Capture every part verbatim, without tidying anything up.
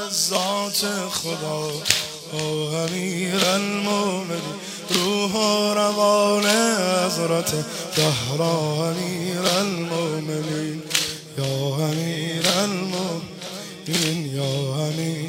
ذات خدا او امیر المومنین روح و روان حضرت زهرا امیر المومنین یا امیر المومنین یا امیر.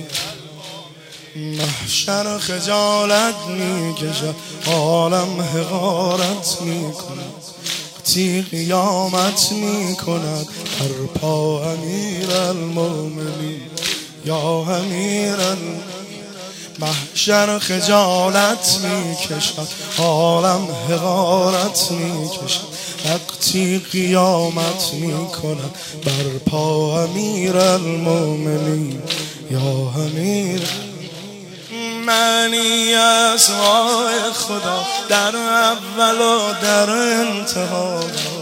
محشر خجالت میکشد عالم حقارت میکند وقتی قیامت میکند در پا امیر المومنین یا امیر المومنین. محشر خجالت میکشد عالم حقارت میکشد وقتی قیامت میکند بر پا امیر المومنین یا امیر. معنی اسماء خدا در اول و در انتها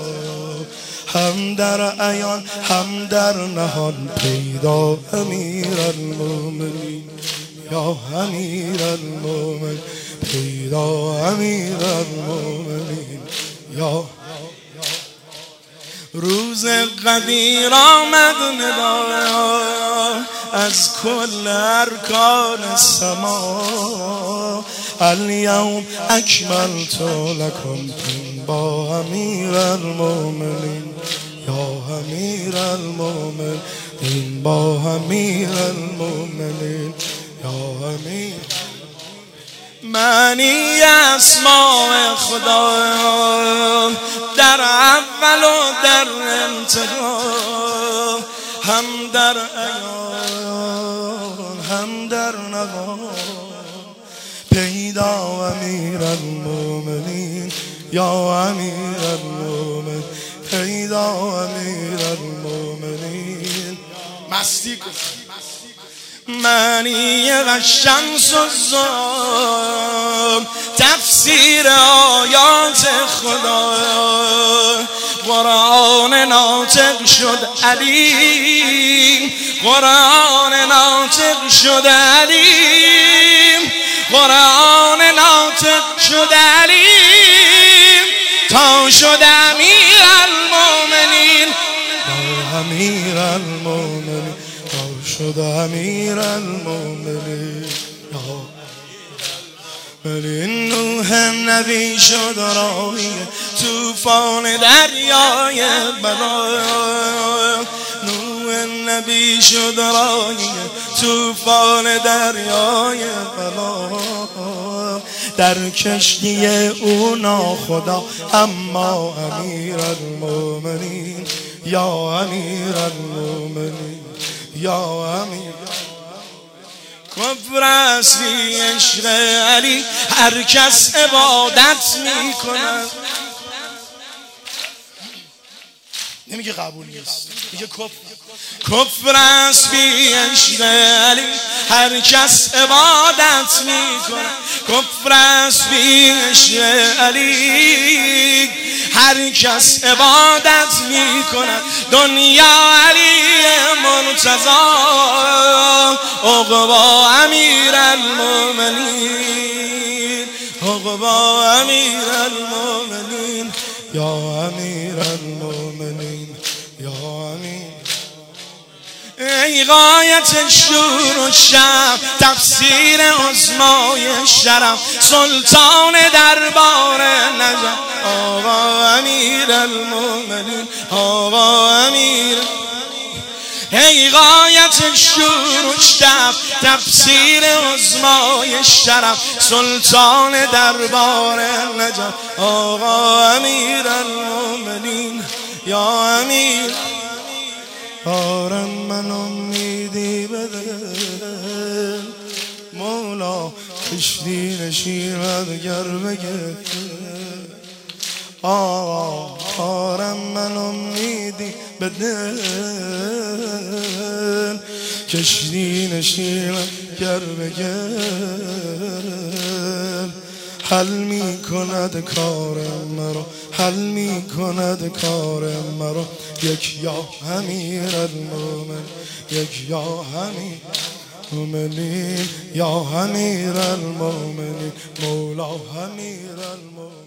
هم در عیان هم در نهان پیدا امیر المومنین یا امیر المومنین پیدا امیر المومنین یا. روز قدیر آمد ندا از کل ارکان السما الیوم اکملت لکم با امیر المومنین یا امیر المومنین با امیر المومنین یا امیر. معنی اسماء خدا در اول و در انتها هم در عیان هم در نهان پیدا امیر المومنین یا امیر المومنین پیدا امیر المومنین. مستی کن. معنی الشمس الظلام تفسیر آیات خدا قرآن ناطق شد علیم قرآن ناطق شد علیم قرآن ناطق شد علیم تا شد امیر المومنین یا امیر المومنین شد امیر المومنین یا امیر. نوح نبی شد راهی طوفان دریای بلا نوح نبی شد راهی طوفان دریای بلا در کشتی او ناخدا اما امیر المومنین یا امیر المومنین یا امیر. کفر است بی عشق علی هر کس عبادت می کند. نمیگه قبول نیست میگه کفر. کفر است بی عشق علی هر کس عبادت می کند. کفر است بی عشق علی هر کس عبادت می کند. دنیا علی مرتضی عقبا امیر المومنین عقبا امیر المومنین یا امیر المومنین یا امیر. ای غایت شور و شب تفسیر عظمای شرف سلطان دربار نجف آقا امیر المومنین آقا امیر. ای غایت شور و شب تفسیر عظمای شرف سلطان دربار نجف آقا امیر المومنین یا امیر. آرم من امیدی بده مولا کشتی نشیند گر بگه آقا آرم من امیدی بده کشتی نشیند گر بگه حل می کند کار مرا حل می کند کار مرا یک یا امیر المومنین یک یا امیر المومنین یا امیر المومنین مولا امیر المومنین.